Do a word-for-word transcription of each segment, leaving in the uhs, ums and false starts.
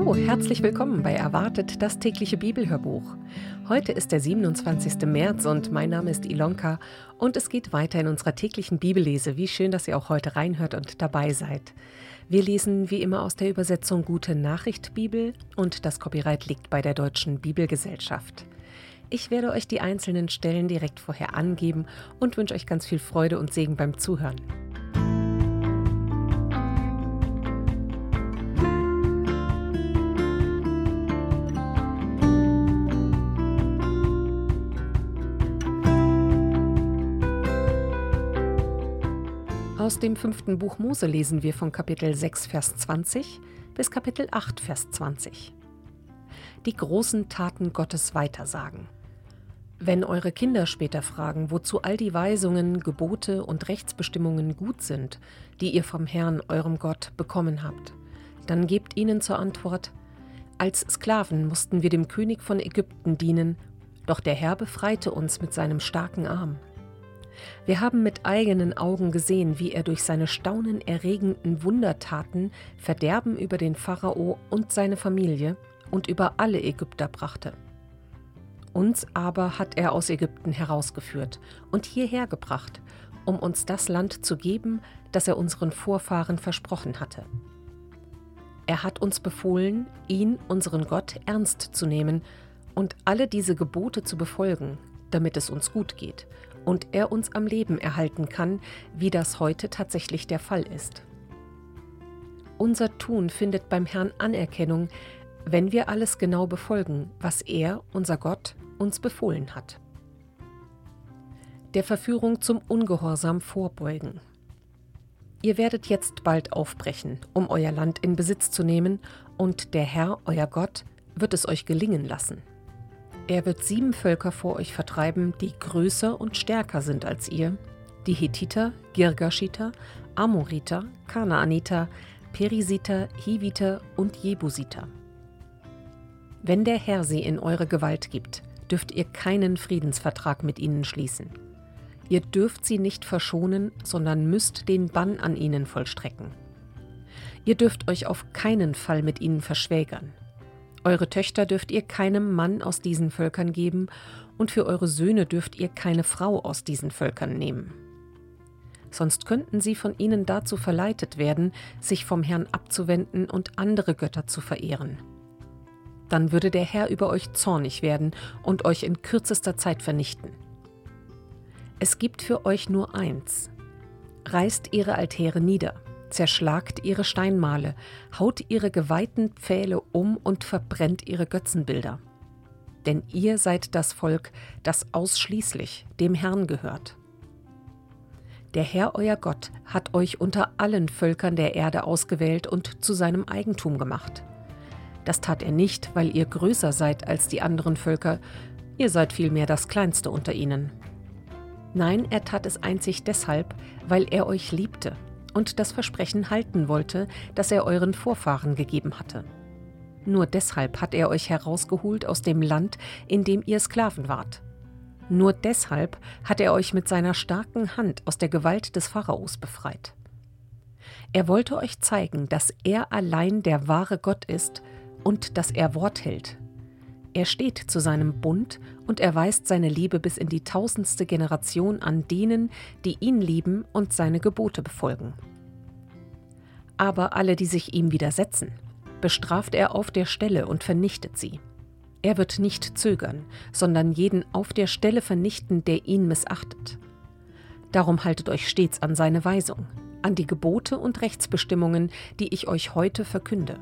Hallo, herzlich willkommen bei Erwartet, das tägliche Bibelhörbuch. Heute ist der siebenundzwanzigster März und mein Name ist Ilonka und es geht weiter in unserer täglichen Bibellese. Wie schön, dass ihr auch heute reinhört und dabei seid. Wir lesen wie immer aus der Übersetzung Gute Nachricht Bibel und das Copyright liegt bei der Deutschen Bibelgesellschaft. Ich werde euch die einzelnen Stellen direkt vorher angeben und wünsche euch ganz viel Freude und Segen beim Zuhören. Aus dem fünften Buch Mose lesen wir von Kapitel sechs, Vers zwanzig bis Kapitel acht, Vers zwanzig. Die großen Taten Gottes weitersagen. Wenn eure Kinder später fragen, wozu all die Weisungen, Gebote und Rechtsbestimmungen gut sind, die ihr vom Herrn, eurem Gott, bekommen habt, dann gebt ihnen zur Antwort: Als Sklaven mussten wir dem König von Ägypten dienen, doch der Herr befreite uns mit seinem starken Arm. Wir haben mit eigenen Augen gesehen, wie er durch seine staunenerregenden Wundertaten Verderben über den Pharao und seine Familie und über alle Ägypter brachte. Uns aber hat er aus Ägypten herausgeführt und hierher gebracht, um uns das Land zu geben, das er unseren Vorfahren versprochen hatte. Er hat uns befohlen, ihn, unseren Gott, ernst zu nehmen und alle diese Gebote zu befolgen, damit es uns gut geht und er uns am Leben erhalten kann, wie das heute tatsächlich der Fall ist. Unser Tun findet beim Herrn Anerkennung, wenn wir alles genau befolgen, was er, unser Gott, uns befohlen hat. Der Verführung zum Ungehorsam vorbeugen. Ihr werdet jetzt bald aufbrechen, um euer Land in Besitz zu nehmen, und der Herr, euer Gott, wird es euch gelingen lassen. Er wird sieben Völker vor euch vertreiben, die größer und stärker sind als ihr: die Hethiter, Girgashiter, Amoriter, Kanaaniter, Perisiter, Hiviter und Jebusiter. Wenn der Herr sie in eure Gewalt gibt, dürft ihr keinen Friedensvertrag mit ihnen schließen. Ihr dürft sie nicht verschonen, sondern müsst den Bann an ihnen vollstrecken. Ihr dürft euch auf keinen Fall mit ihnen verschwägern. Eure Töchter dürft ihr keinem Mann aus diesen Völkern geben und für eure Söhne dürft ihr keine Frau aus diesen Völkern nehmen. Sonst könnten sie von ihnen dazu verleitet werden, sich vom Herrn abzuwenden und andere Götter zu verehren. Dann würde der Herr über euch zornig werden und euch in kürzester Zeit vernichten. Es gibt für euch nur eins: Reißt ihre Altäre nieder, zerschlagt ihre Steinmale, haut ihre geweihten Pfähle um und verbrennt ihre Götzenbilder. Denn ihr seid das Volk, das ausschließlich dem Herrn gehört. Der Herr, euer Gott, hat euch unter allen Völkern der Erde ausgewählt und zu seinem Eigentum gemacht. Das tat er nicht, weil ihr größer seid als die anderen Völker, ihr seid vielmehr das Kleinste unter ihnen. Nein, er tat es einzig deshalb, weil er euch liebte und das Versprechen halten wollte, das er euren Vorfahren gegeben hatte. Nur deshalb hat er euch herausgeholt aus dem Land, in dem ihr Sklaven wart. Nur deshalb hat er euch mit seiner starken Hand aus der Gewalt des Pharaos befreit. Er wollte euch zeigen, dass er allein der wahre Gott ist und dass er Wort hält. Er steht zu seinem Bund und erweist seine Liebe bis in die tausendste Generation an denen, die ihn lieben und seine Gebote befolgen. Aber alle, die sich ihm widersetzen, bestraft er auf der Stelle und vernichtet sie. Er wird nicht zögern, sondern jeden auf der Stelle vernichten, der ihn missachtet. Darum haltet euch stets an seine Weisung, an die Gebote und Rechtsbestimmungen, die ich euch heute verkünde.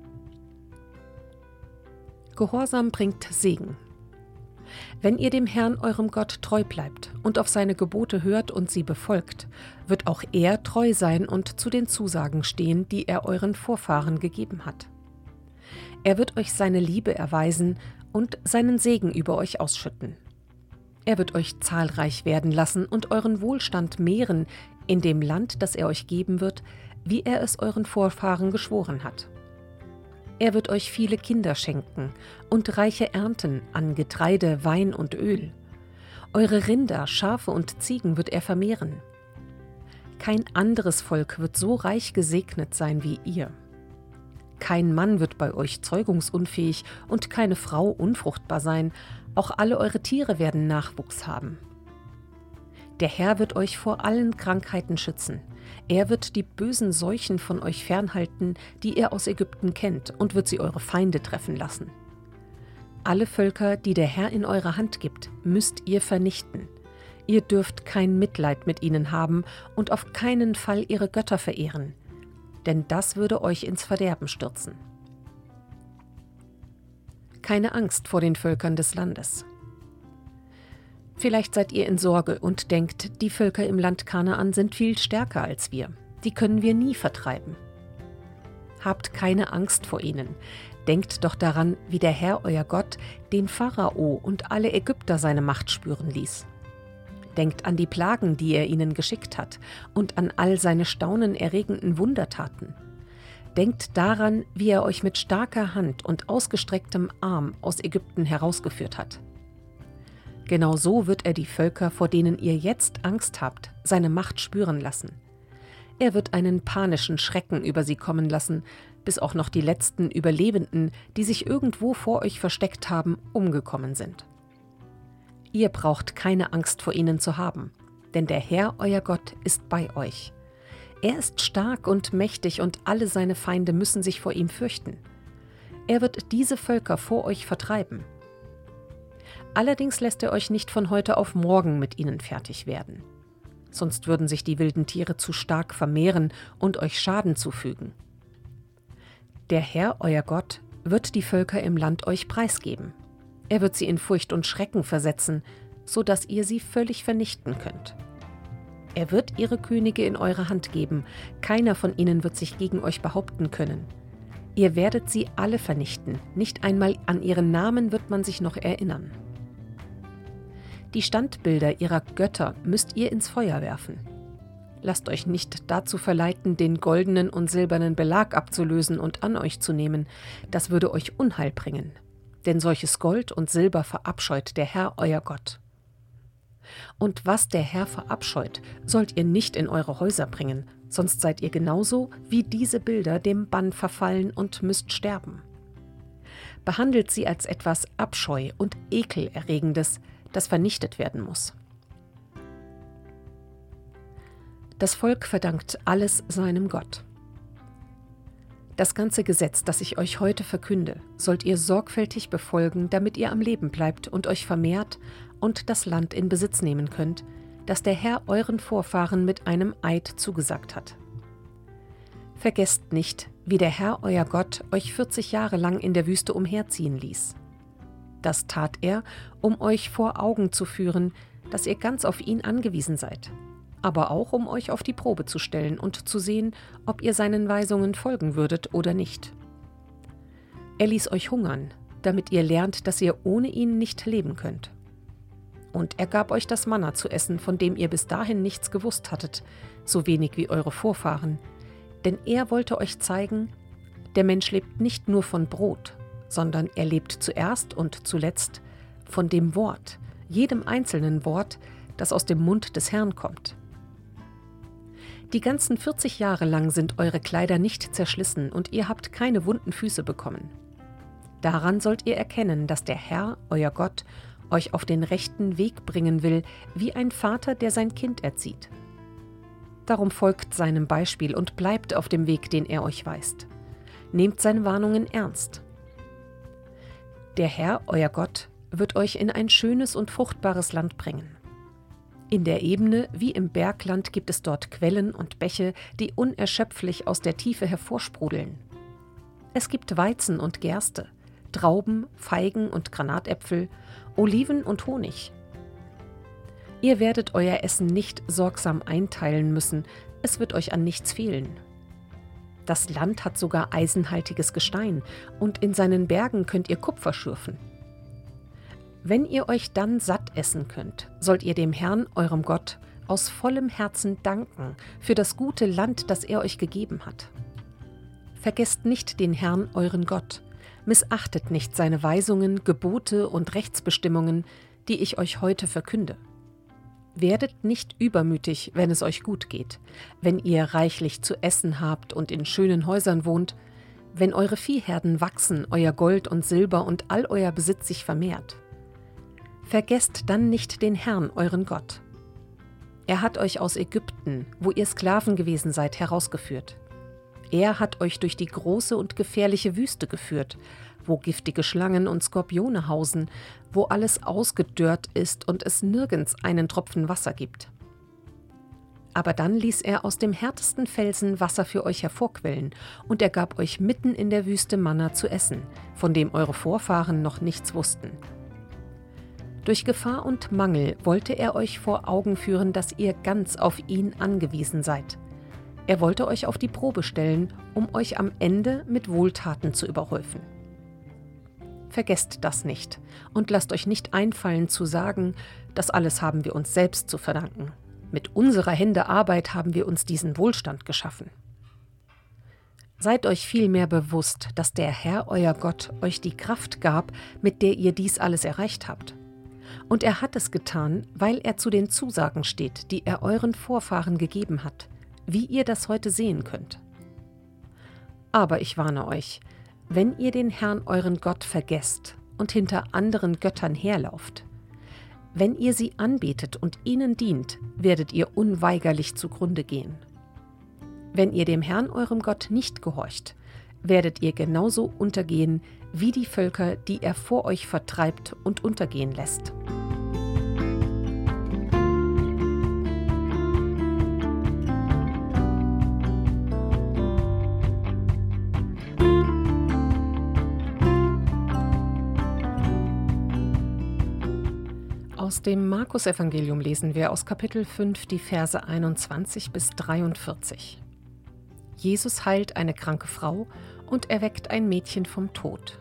Gehorsam bringt Segen. Wenn ihr dem Herrn, eurem Gott, treu bleibt und auf seine Gebote hört und sie befolgt, wird auch er treu sein und zu den Zusagen stehen, die er euren Vorfahren gegeben hat. Er wird euch seine Liebe erweisen und seinen Segen über euch ausschütten. Er wird euch zahlreich werden lassen und euren Wohlstand mehren in dem Land, das er euch geben wird, wie er es euren Vorfahren geschworen hat. Er wird euch viele Kinder schenken und reiche Ernten an Getreide, Wein und Öl. Eure Rinder, Schafe und Ziegen wird er vermehren. Kein anderes Volk wird so reich gesegnet sein wie ihr. Kein Mann wird bei euch zeugungsunfähig und keine Frau unfruchtbar sein. Auch alle eure Tiere werden Nachwuchs haben. Der Herr wird euch vor allen Krankheiten schützen. Er wird die bösen Seuchen von euch fernhalten, die ihr aus Ägypten kennt, und wird sie eure Feinde treffen lassen. Alle Völker, die der Herr in eure Hand gibt, müsst ihr vernichten. Ihr dürft kein Mitleid mit ihnen haben und auf keinen Fall ihre Götter verehren, denn das würde euch ins Verderben stürzen. Keine Angst vor den Völkern des Landes. Vielleicht seid ihr in Sorge und denkt, die Völker im Land Kanaan sind viel stärker als wir. Die können wir nie vertreiben. Habt keine Angst vor ihnen. Denkt doch daran, wie der Herr, euer Gott, den Pharao und alle Ägypter seine Macht spüren ließ. Denkt an die Plagen, die er ihnen geschickt hat, und an all seine staunenerregenden Wundertaten. Denkt daran, wie er euch mit starker Hand und ausgestrecktem Arm aus Ägypten herausgeführt hat. Genau so wird er die Völker, vor denen ihr jetzt Angst habt, seine Macht spüren lassen. Er wird einen panischen Schrecken über sie kommen lassen, bis auch noch die letzten Überlebenden, die sich irgendwo vor euch versteckt haben, umgekommen sind. Ihr braucht keine Angst vor ihnen zu haben, denn der Herr, euer Gott, ist bei euch. Er ist stark und mächtig und alle seine Feinde müssen sich vor ihm fürchten. Er wird diese Völker vor euch vertreiben. Allerdings lässt er euch nicht von heute auf morgen mit ihnen fertig werden. Sonst würden sich die wilden Tiere zu stark vermehren und euch Schaden zufügen. Der Herr, euer Gott, wird die Völker im Land euch preisgeben. Er wird sie in Furcht und Schrecken versetzen, so dass ihr sie völlig vernichten könnt. Er wird ihre Könige in eure Hand geben, keiner von ihnen wird sich gegen euch behaupten können. Ihr werdet sie alle vernichten, nicht einmal an ihren Namen wird man sich noch erinnern. Die Standbilder ihrer Götter müsst ihr ins Feuer werfen. Lasst euch nicht dazu verleiten, den goldenen und silbernen Belag abzulösen und an euch zu nehmen, das würde euch Unheil bringen. Denn solches Gold und Silber verabscheut der Herr, euer Gott. Und was der Herr verabscheut, sollt ihr nicht in eure Häuser bringen, sonst seid ihr genauso wie diese Bilder dem Bann verfallen und müsst sterben. Behandelt sie als etwas Abscheu und Ekelerregendes, das vernichtet werden muss. Das Volk verdankt alles seinem Gott. Das ganze Gesetz, das ich euch heute verkünde, sollt ihr sorgfältig befolgen, damit ihr am Leben bleibt und euch vermehrt und das Land in Besitz nehmen könnt, das der Herr euren Vorfahren mit einem Eid zugesagt hat. Vergesst nicht, wie der Herr, euer Gott, euch vierzig Jahre lang in der Wüste umherziehen ließ. Das tat er, um euch vor Augen zu führen, dass ihr ganz auf ihn angewiesen seid, aber auch um euch auf die Probe zu stellen und zu sehen, ob ihr seinen Weisungen folgen würdet oder nicht. Er ließ euch hungern, damit ihr lernt, dass ihr ohne ihn nicht leben könnt. Und er gab euch das Manna zu essen, von dem ihr bis dahin nichts gewusst hattet, so wenig wie eure Vorfahren, denn er wollte euch zeigen, der Mensch lebt nicht nur von Brot, sondern er lebt zuerst und zuletzt von dem Wort, jedem einzelnen Wort, das aus dem Mund des Herrn kommt. Die ganzen vierzig Jahre lang sind eure Kleider nicht zerschlissen und ihr habt keine wunden Füße bekommen. Daran sollt ihr erkennen, dass der Herr, euer Gott, euch auf den rechten Weg bringen will, wie ein Vater, der sein Kind erzieht. Darum folgt seinem Beispiel und bleibt auf dem Weg, den er euch weist. Nehmt seine Warnungen ernst. Der Herr, euer Gott, wird euch in ein schönes und fruchtbares Land bringen. In der Ebene wie im Bergland gibt es dort Quellen und Bäche, die unerschöpflich aus der Tiefe hervorsprudeln. Es gibt Weizen und Gerste, Trauben, Feigen und Granatäpfel, Oliven und Honig. Ihr werdet euer Essen nicht sorgsam einteilen müssen, es wird euch an nichts fehlen. Das Land hat sogar eisenhaltiges Gestein und in seinen Bergen könnt ihr Kupfer schürfen. Wenn ihr euch dann satt essen könnt, sollt ihr dem Herrn, eurem Gott, aus vollem Herzen danken für das gute Land, das er euch gegeben hat. Vergesst nicht den Herrn, euren Gott, missachtet nicht seine Weisungen, Gebote und Rechtsbestimmungen, die ich euch heute verkünde. Werdet nicht übermütig, wenn es euch gut geht, wenn ihr reichlich zu essen habt und in schönen Häusern wohnt, wenn eure Viehherden wachsen, euer Gold und Silber und all euer Besitz sich vermehrt. Vergesst dann nicht den Herrn, euren Gott. Er hat euch aus Ägypten, wo ihr Sklaven gewesen seid, herausgeführt. Er hat euch durch die große und gefährliche Wüste geführt, wo giftige Schlangen und Skorpione hausen, wo alles ausgedörrt ist und es nirgends einen Tropfen Wasser gibt. Aber dann ließ er aus dem härtesten Felsen Wasser für euch hervorquellen, und er gab euch mitten in der Wüste Manna zu essen, von dem eure Vorfahren noch nichts wussten. Durch Gefahr und Mangel wollte er euch vor Augen führen, dass ihr ganz auf ihn angewiesen seid. Er wollte euch auf die Probe stellen, um euch am Ende mit Wohltaten zu überhäufen. Vergesst das nicht und lasst euch nicht einfallen zu sagen, das alles haben wir uns selbst zu verdanken. Mit unserer Hände Arbeit haben wir uns diesen Wohlstand geschaffen. Seid euch vielmehr bewusst, dass der Herr, euer Gott, euch die Kraft gab, mit der ihr dies alles erreicht habt. Und er hat es getan, weil er zu den Zusagen steht, die er euren Vorfahren gegeben hat, wie ihr das heute sehen könnt. Aber ich warne euch, wenn ihr den Herrn, euren Gott, vergesst und hinter anderen Göttern herlauft, wenn ihr sie anbetet und ihnen dient, werdet ihr unweigerlich zugrunde gehen. Wenn ihr dem Herrn, eurem Gott, nicht gehorcht, werdet ihr genauso untergehen wie die Völker, die er vor euch vertreibt und untergehen lässt. Aus dem Markus-Evangelium lesen wir aus Kapitel fünf die Verse einundzwanzig bis dreiundvierzig. Jesus heilt eine kranke Frau und erweckt ein Mädchen vom Tod.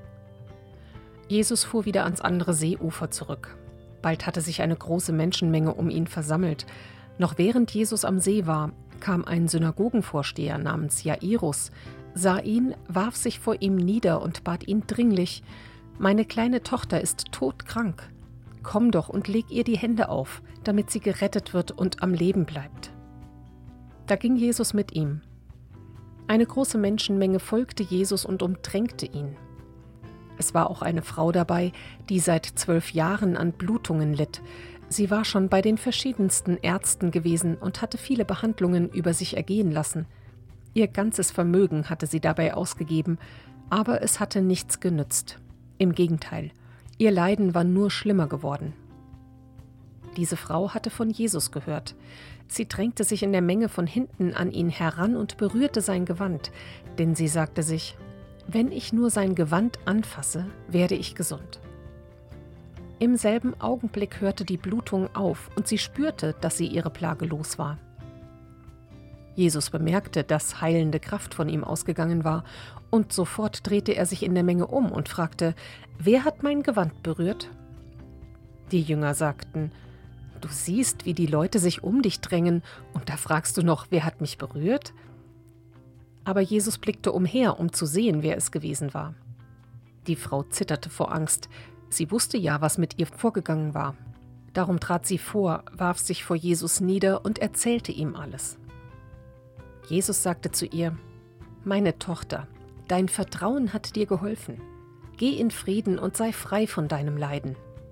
Jesus fuhr wieder ans andere Seeufer zurück. Bald hatte sich eine große Menschenmenge um ihn versammelt. Noch während Jesus am See war, kam ein Synagogenvorsteher namens Jairus, sah ihn, warf sich vor ihm nieder und bat ihn dringlich: »Meine kleine Tochter ist todkrank. Komm doch und leg ihr die Hände auf, damit sie gerettet wird und am Leben bleibt.« Da ging Jesus mit ihm. Eine große Menschenmenge folgte Jesus und umdrängte ihn. Es war auch eine Frau dabei, die seit zwölf Jahren an Blutungen litt. Sie war schon bei den verschiedensten Ärzten gewesen und hatte viele Behandlungen über sich ergehen lassen. Ihr ganzes Vermögen hatte sie dabei ausgegeben, aber es hatte nichts genützt. Im Gegenteil, ihr Leiden war nur schlimmer geworden. Diese Frau hatte von Jesus gehört. Sie drängte sich in der Menge von hinten an ihn heran und berührte sein Gewand, denn sie sagte sich: »Wenn ich nur sein Gewand anfasse, werde ich gesund.« Im selben Augenblick hörte die Blutung auf und sie spürte, dass sie ihre Plage los war. Jesus bemerkte, dass heilende Kraft von ihm ausgegangen war, und sofort drehte er sich in der Menge um und fragte: »Wer hat mein Gewand berührt?« Die Jünger sagten: »Du siehst, wie die Leute sich um dich drängen, und da fragst du noch, wer hat mich berührt?« Aber Jesus blickte umher, um zu sehen, wer es gewesen war. Die Frau zitterte vor Angst. Sie wusste ja, was mit ihr vorgegangen war. Darum trat sie vor, warf sich vor Jesus nieder und erzählte ihm alles. Jesus sagte zu ihr: »Meine Tochter, dein Vertrauen hat dir geholfen. Geh in Frieden und sei frei von deinem Leiden.«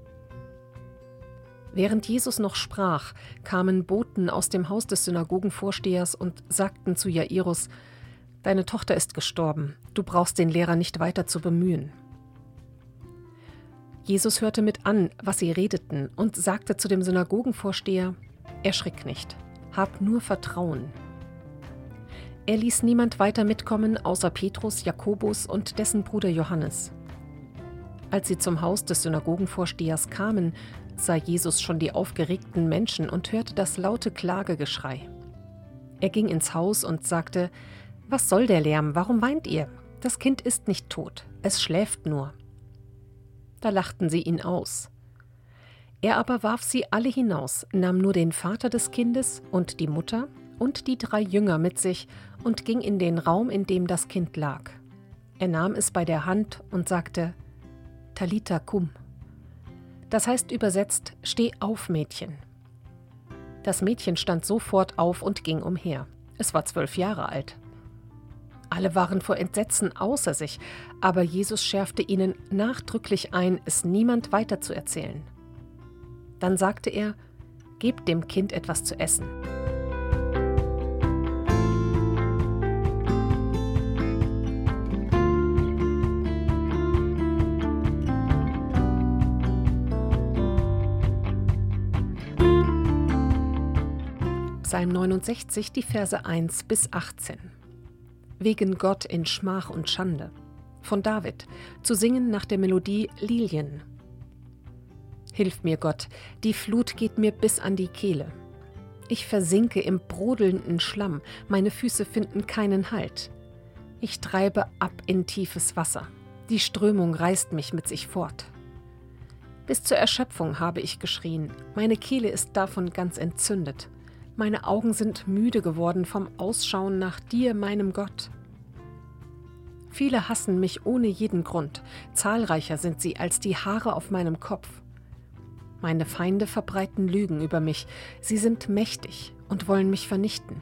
Während Jesus noch sprach, kamen Boten aus dem Haus des Synagogenvorstehers und sagten zu Jairus: »Deine Tochter ist gestorben, du brauchst den Lehrer nicht weiter zu bemühen.« Jesus hörte mit an, was sie redeten, und sagte zu dem Synagogenvorsteher: »Erschrick nicht, hab nur Vertrauen.« Er ließ niemand weiter mitkommen, außer Petrus, Jakobus und dessen Bruder Johannes. Als sie zum Haus des Synagogenvorstehers kamen, sah Jesus schon die aufgeregten Menschen und hörte das laute Klagegeschrei. Er ging ins Haus und sagte: »Was soll der Lärm? Warum weint ihr? Das Kind ist nicht tot, es schläft nur.« Da lachten sie ihn aus. Er aber warf sie alle hinaus, nahm nur den Vater des Kindes und die Mutter und die drei Jünger mit sich und ging in den Raum, in dem das Kind lag. Er nahm es bei der Hand und sagte: »Talita kum«. Das heißt übersetzt: »Steh auf, Mädchen.« Das Mädchen stand sofort auf und ging umher. Es war zwölf Jahre alt. Alle waren vor Entsetzen außer sich, aber Jesus schärfte ihnen nachdrücklich ein, es niemand weiterzuerzählen. Dann sagte er: Gebt dem Kind etwas zu essen. Psalm neunundsechzig, die Verse eins bis achtzehn. Wegen Gott in Schmach und Schande. Von David, zu singen nach der Melodie Lilien. Hilf mir, Gott, die Flut geht mir bis an die Kehle. Ich versinke im brodelnden Schlamm, meine Füße finden keinen Halt. Ich treibe ab in tiefes Wasser, die Strömung reißt mich mit sich fort. Bis zur Erschöpfung habe ich geschrien, meine Kehle ist davon ganz entzündet. Meine Augen sind müde geworden vom Ausschauen nach dir, meinem Gott. Viele hassen mich ohne jeden Grund, zahlreicher sind sie als die Haare auf meinem Kopf. Meine Feinde verbreiten Lügen über mich, sie sind mächtig und wollen mich vernichten.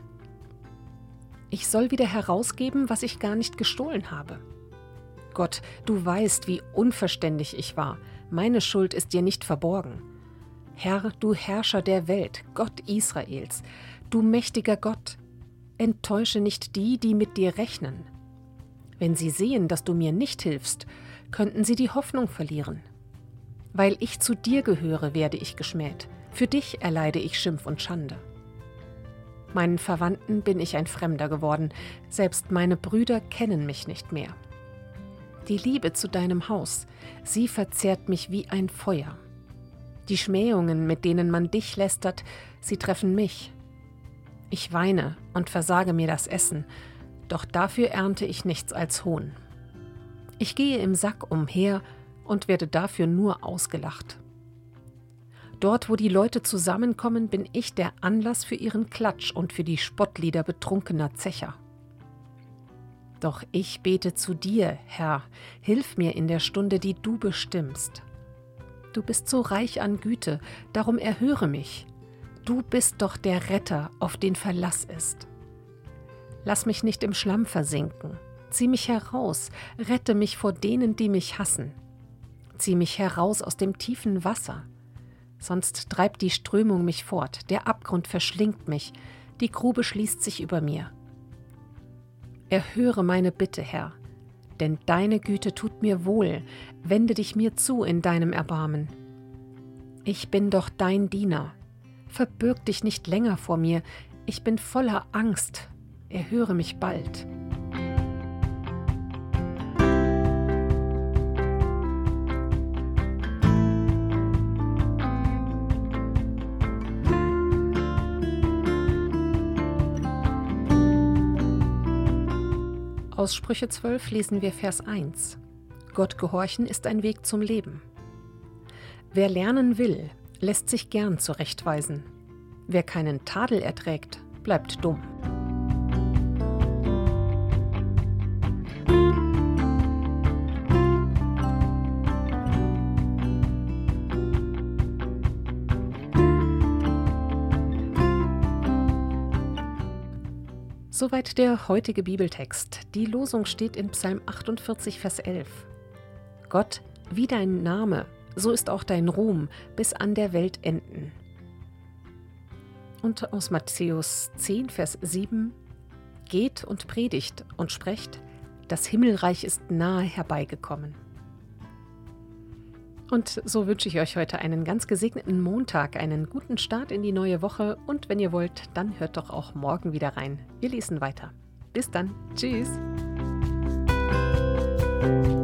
Ich soll wieder herausgeben, was ich gar nicht gestohlen habe. Gott, du weißt, wie unverständig ich war, meine Schuld ist dir nicht verborgen. Herr, du Herrscher der Welt, Gott Israels, du mächtiger Gott, enttäusche nicht die, die mit dir rechnen. Wenn sie sehen, dass du mir nicht hilfst, könnten sie die Hoffnung verlieren. Weil ich zu dir gehöre, werde ich geschmäht, für dich erleide ich Schimpf und Schande. Meinen Verwandten bin ich ein Fremder geworden, selbst meine Brüder kennen mich nicht mehr. Die Liebe zu deinem Haus, sie verzehrt mich wie ein Feuer. Die Schmähungen, mit denen man dich lästert, sie treffen mich. Ich weine und versage mir das Essen, doch dafür ernte ich nichts als Hohn. Ich gehe im Sack umher und werde dafür nur ausgelacht. Dort, wo die Leute zusammenkommen, bin ich der Anlass für ihren Klatsch und für die Spottlieder betrunkener Zecher. Doch ich bete zu dir, Herr, hilf mir in der Stunde, die du bestimmst. Du bist so reich an Güte, darum erhöre mich. Du bist doch der Retter, auf den Verlass ist. Lass mich nicht im Schlamm versinken. Zieh mich heraus, rette mich vor denen, die mich hassen. Zieh mich heraus aus dem tiefen Wasser. Sonst treibt die Strömung mich fort, der Abgrund verschlingt mich, die Grube schließt sich über mir. Erhöre meine Bitte, Herr, denn deine Güte tut mir wohl, wende dich mir zu in deinem Erbarmen. Ich bin doch dein Diener, verbirg dich nicht länger vor mir, ich bin voller Angst, erhöre mich bald. Aus Sprüche zwölf lesen wir Vers eins. Gott gehorchen ist ein Weg zum Leben. Wer lernen will, lässt sich gern zurechtweisen. Wer keinen Tadel erträgt, bleibt dumm. Soweit der heutige Bibeltext. Die Losung steht in Psalm achtundvierzig, Vers elf. Gott, wie dein Name, so ist auch dein Ruhm bis an der Welt enden. Und aus Matthäus zehn, Vers sieben. Geht und predigt und sprecht, das Himmelreich ist nahe herbeigekommen. Und so wünsche ich euch heute einen ganz gesegneten Montag, einen guten Start in die neue Woche und wenn ihr wollt, dann hört doch auch morgen wieder rein. Wir lesen weiter. Bis dann. Tschüss.